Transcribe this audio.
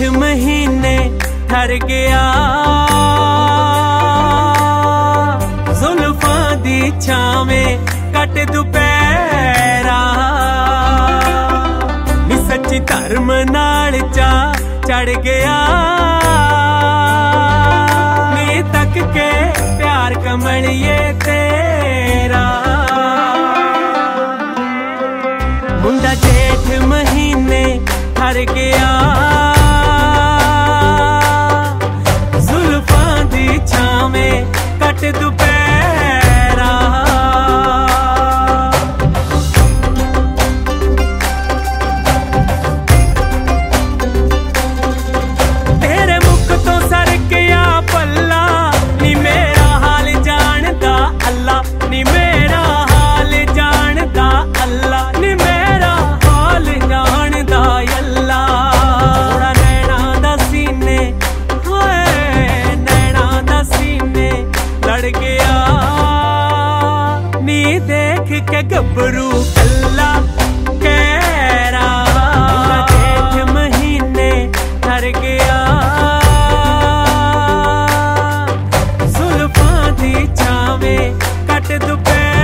महीने ठर गया, जुल्फां दी छावें कट दुपहरा, नी सच्ची धर्म नाल चा चढ़ गया, नी तक के प्यार कमलिए तेरा। मुंडा जेठ महीने ठर गया, जुल्फां दी छावें कट दुपहरा, तेरे मुख तो सर गया पल्ला, नी मेरा हाल जानदा अल्लाह, नी मेरा हाल जानदा अल्लाह, नी मेरा हाल जानदा अल्लाह। थोड़ा नैना दा सीने, होए नैना दा सीने लड़ गया, नी देख के गबरू अल्लाह कहरा, जेठ महीने ठर गया, जुल्फां दी छावें कट दुपहरा।